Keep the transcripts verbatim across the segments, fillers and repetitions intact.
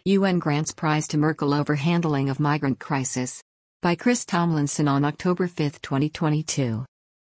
U N grants prize to Merkel over handling of migrant crisis. By Chris Tomlinson on October fifth, twenty twenty-two.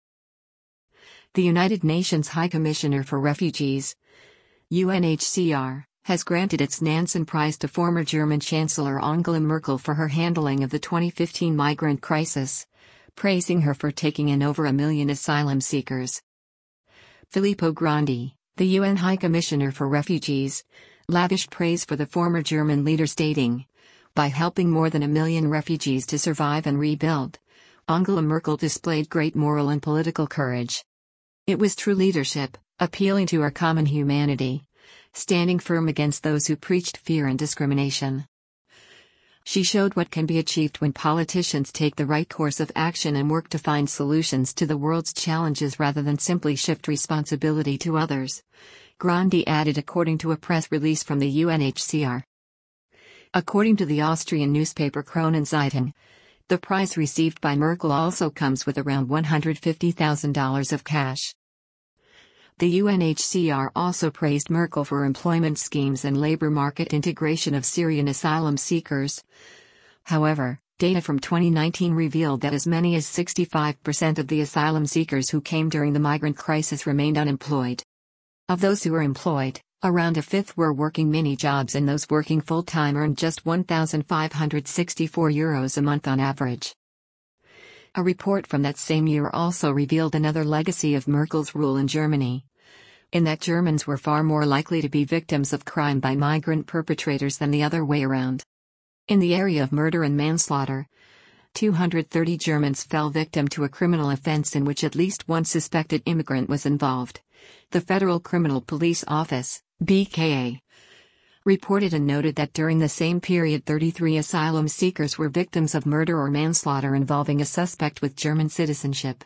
The United Nations High Commissioner for Refugees, U N H C R, has granted its Nansen Prize to former German Chancellor Angela Merkel for her handling of the twenty fifteen migrant crisis, praising her for taking in over a million asylum seekers. Filippo Grandi, the U N High Commissioner for Refugees, lavished praise for the former German leader, stating, "By helping more than a million refugees to survive and rebuild, Angela Merkel displayed great moral and political courage. It was true leadership, appealing to our common humanity, standing firm against those who preached fear and discrimination. She showed what can be achieved when politicians take the right course of action and work to find solutions to the world's challenges rather than simply shift responsibility to others," Grandi added, according to a press release from the U N H C R. According to the Austrian newspaper Kronenzeitung, the prize received by Merkel also comes with around one hundred fifty thousand dollars of cash. The U N H C R also praised Merkel for employment schemes and labor market integration of Syrian asylum seekers. However, data from twenty nineteen revealed that as many as sixty-five percent of the asylum seekers who came during the migrant crisis remained unemployed. Of those who were employed, around a fifth were working mini-jobs, and those working full-time earned just one thousand five hundred sixty-four euros a month on average. A report from that same year also revealed another legacy of Merkel's rule in Germany, in that Germans were far more likely to be victims of crime by migrant perpetrators than the other way around. In the area of murder and manslaughter, two hundred thirty Germans fell victim to a criminal offense in which at least one suspected immigrant was involved. The Federal Criminal Police Office, B K A, reported and noted that during the same period thirty-three asylum seekers were victims of murder or manslaughter involving a suspect with German citizenship.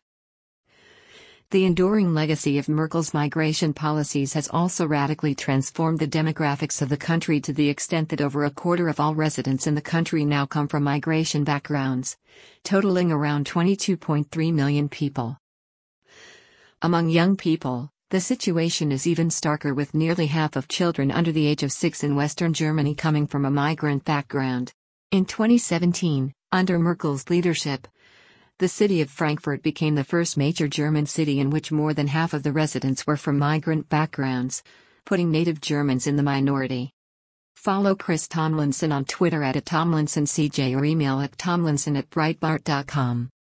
The enduring legacy of Merkel's migration policies has also radically transformed the demographics of the country, to the extent that over a quarter of all residents in the country now come from migration backgrounds, totaling around twenty-two point three million people. Among young people, the situation is even starker, with nearly half of children under the age of six in Western Germany coming from a migrant background. In twenty seventeen, under Merkel's leadership, the city of Frankfurt became the first major German city in which more than half of the residents were from migrant backgrounds, putting native Germans in the minority. Follow Chris Tomlinson on Twitter at Tomlinson C J or email at tomlinson at breitbart dot com.